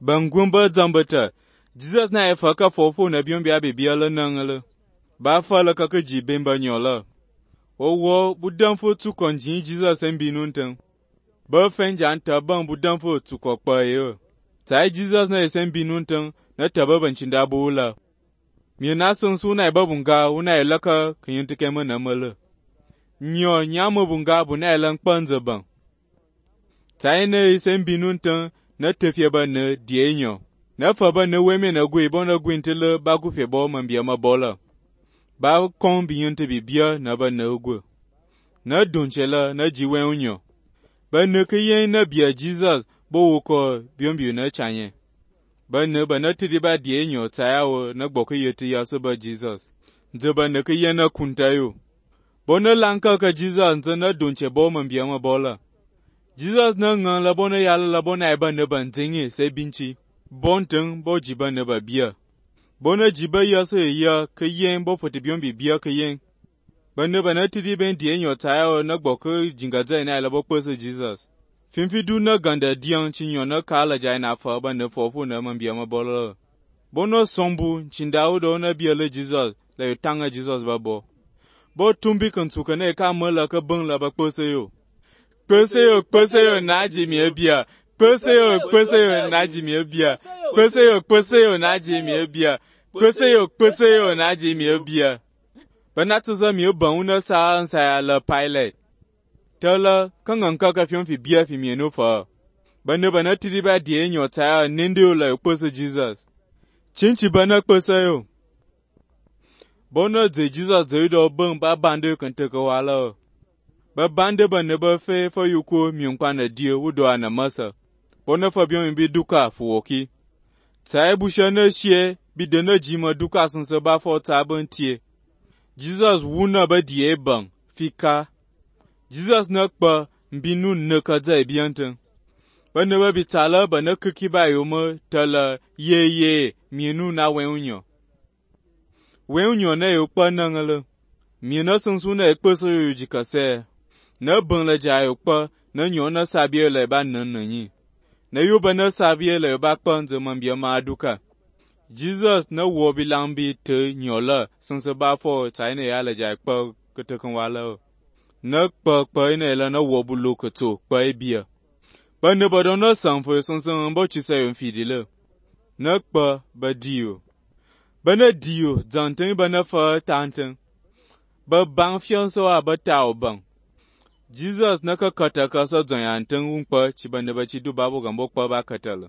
Bangumba zambata. Jesus na e faka fofo na bion bia bibia la nangala. Ba fa la kaka jibemba nyola. Owo budamfo tu konjin Jesus en binunten. Ba fenjan taban budamfo tu kokpa yo. Tai Jesus na esen binunten na tababan chindabula. Mi na sunsu na babunga una elaka kinyintike mana mala. Nyo nyama bunga bu na elan kpanzaban. Tai na esen binunten na tefye ba na dienyo. Na fa ba na weme na gwe bona gwintele ba kufe bo mambia mabola. Ba kon binyinte bibia na ba na gwe. Na donchela na jiwe unyo. Ba na kiyen na bia Jesus bo wuko biombi na chanye. Ba na tidi ba dienyo tayawo na gboke yeti yaso ba Jesus. Nze ba na kiyen na kuntayo. Bona lanka ka Jesus nze na donche bo mambia mabola. Jesus na ngan la bona yala la bona eba na banzingi se binchi. Bonteng bo jiba na ba bia. Bona jiba yaso ya kiyen bo foti biombi bia kiyen. Ba na tidi ben dienyo tayawo na gboke jingaza na la bo pese Jesus. Fimfidu na ganda diyan chinyo na kala jai na fa ba na fofo na mambia mabola. Bono sombu chindawo do na biele Jesus la yutanga Jesus babo. Bo tumbi kantuka na ka mala ka bang la ba pese yo. Pese yo na jimi ebia. Pese yo na jimi ebia. Pese yo na jimi ebia. Pese yo na jimi ebia. Banatuza mi obauna sa ansa ya la pilot. Tela kangan kaka fion fi bia fi mieno fa. Bana tidi ba die nyo ta ninde la pese Jesus. Chinchi bana pese yo. Bona de Jesus de do bang ba bande kan te ko wala. Ba bande bana ba fe fa yuko miunkwa na die wudo ana masa. Bona fa bion bi duka fu woki. Tai busha na shie bi de na jima duka sunse ba fo ta ban tie. Jesus wuna ba die bang fika. Jesus na kpa mbinu neka za ebianten. Bana ba bitala bana kuki ba yoma tala ye mienu na wenunyo. Wenunyo na yokpa nangala. Miena sunsu na ekpeso yujikase. Na ban la ja yokpa na nyo na sabie la ba nananyi. Na yoba na sabie la ba kpanze mambia maduka. Jesus na wobi lambi te nyola sunsu ba fo taine ya la ja kpa kutekan wala. Na kpa ina ela na wobu lokato kpa ebia. Ba ne ba don na sanfo sansan ba chisa yon fidile. Na kpa ba dio. Ba na dio zanten ba na fa tanten. Ba bang fianso a ba tao bang. Jesus na ka kata ka sa zanyanten unkpa chi ba ne ba chi du babu gambo kpa ba katala.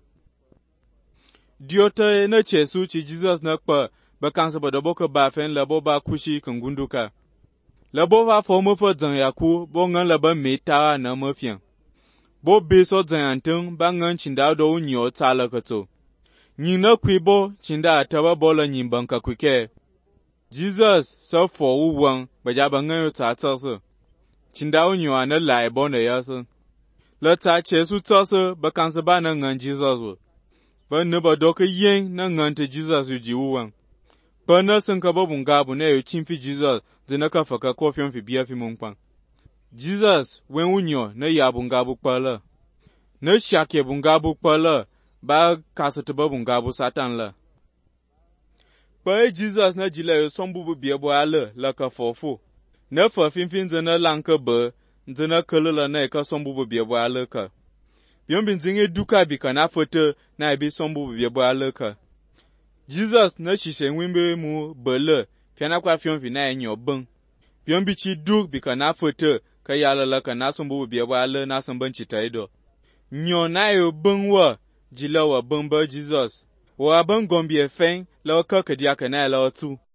Dio ta na chesu chi Jesus na kpa ba kansa ba dobo ka ba fen labo ba kushi kangunduka. Labo va fo mo fo zan yaku bo ngan laba meta na mafian. Bo be so zan anteng ba ngan chinda do unyo tsala kato. Nyin na kwibo chinda ataba bola nyin banka kwike. Jesus so fo uwan ba ja ba ngan yo tsa so. Chinda unyo ana lai bo na yaso. La ta chesu tsa ba kansa ba na ngan Jesus wo. Ba ne ba do ka yen na ngan te Jesus uji uwan. Ba na san ka ba bunga bu na yo chimfi Jesus. Zina ka faka kofion fi bia fi mungpang. Jesus, wen unyo, na ya bungabu pala. Na shake bungabu pala, ba kasatuba bungabu satan la. Pa Jesus na jila yo sombu bia bo ala, la ka fofo. Na fa finfin zina lanka ba, zina kalala na ka sombu bia bo ala ka. Bion bin zinge duka bi ka na fote, na ibi sombu bia bo ala ka. Jesus na shishe wimbe mu bala, Fiana kwa fion fi na enyo bang. Fion bichi duk bika na fote ka yala la ka na sumbu biya wala na samban chitaido. Nyo na yo bang wa jila wa bang ba Jesus. Wa bang gombi e feng la ka kadia ka na la tu.